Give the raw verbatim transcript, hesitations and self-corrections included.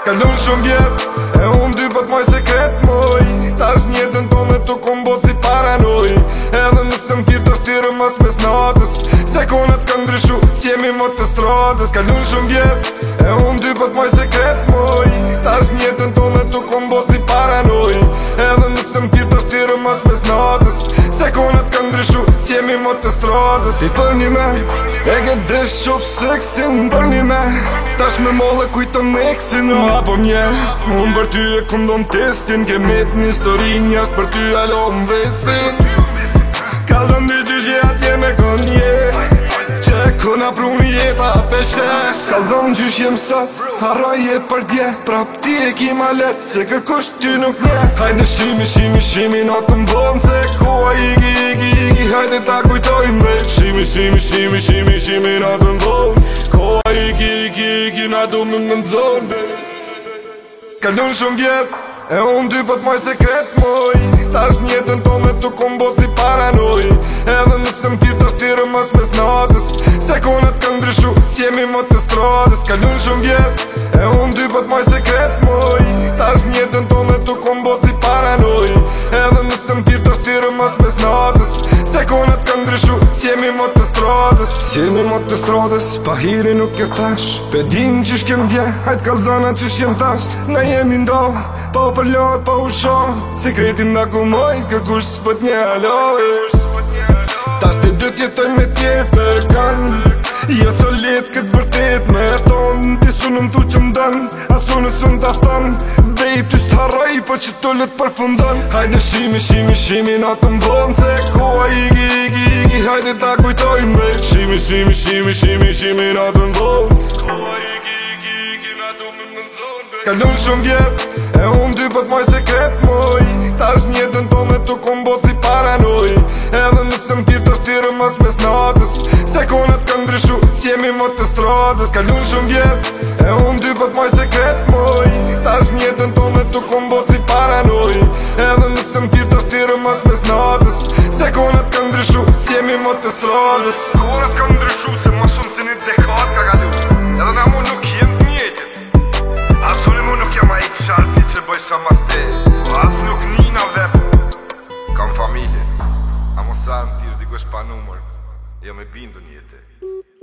Kalon shumë vjet, e unë dy pët moj sekret moj. Tash njetën tonë të kombo si paranoj. Edhe nëse më kirë të shtirë mas mes natës, sekundet kanë ndryshu, si jemi më të stradës. Kalon shumë vjet, e unë dy pët moj sekret moj. Tash njetën tonë të kombo si paranoj. Edhe nëse më kirë të shtirë mas mes natës, sekundet kanë ndryshu, si jemi më të stradës. Si për një me, e ke dresh shumë seksin për një me. Tash me molle kujton me eksin në apo mje. Unë për ty e këndon testin, ke met një histori njës për ty alo më vesin. Kaldon dy gjyqje atje me konje, që kona pruni jeta peshe. Kaldon gjyqje mësat, harroj e për dje, prap ti e ki ma let, se kërkush ty nuk nje. Hajde shimi, shimi, shimi, na të mvonë, se koha igi, igi, igi, hajde ta kujtojmë me. Shimi, shimi, shimi, shimi, shimi, na të mvonë, koha igi, igi, igi, na du me më nëzonë. Kalon shumë vjet, e unë dy pët moj sekret moj. Tash njetën tonë të kombo si paranoj. Edhe nëse më kirë të shtirë mas mes natës, sekundet kanë ndryshu, si jemi më të stradës. Kalon shumë vjet, e unë dy pët moj sekret moj. Tash njetën tonë të kombo si paranoj. Edhe nëse më kirë të shtirë mas mes natës, sekundet kanë ndryshu, si jemi më të stradës. Si jemi më të stradës, pa hiri nuk e thash. Pe dim që shkem dje, hajt kalzana që shkem tash. Na jemi ndo, pa u përlot, pa u shoh. Sekretin nga ku moj, kërkush s'pët një aloj. Tash të dy tjetoj me tjetër kanë. Jo so let këtë vërtet me thonë. Ti sunëm tu që mdën, asu në sun t'a thonë. Babe, ty s't'harroj, po që tullet përfundon. Hajde shimi, shimi, shimi, na të mvonë, se koha igi, igi, igi, hajde ta kujtojmë me. Shimi, shimi, shimi, shimi, shimi, na të mvonë, koha igi, igi, igi, na du me më nëzonë. Kalon shumë vjet, e unë dy pët moj sekret moj. Tash njetën tonë të kombo si paranoj. Edhe nëse më kirë të shtirë mas mes natës, sekundet kanë ndryshu, si jemi më të stradës. Kalon shumë vjet, e unë dy pët moj sekret moj. Tash njetën tonë të kombo si paranoj. Edhe nëse më kirë të shtirë mas mes natës, sekundet kanë ndryshu, si jemi më të stradës. Sekundet kanë ndryshu, se ma shumë si një dekat ka kalu. Edhe na mu nuk jem të mjetit. Asune mu nuk jam a i të sharti që bëj shamaste. Po as nuk nina vep. Kam familje. A mos sa në tirë dikush pa numër. Jo me bindu njete.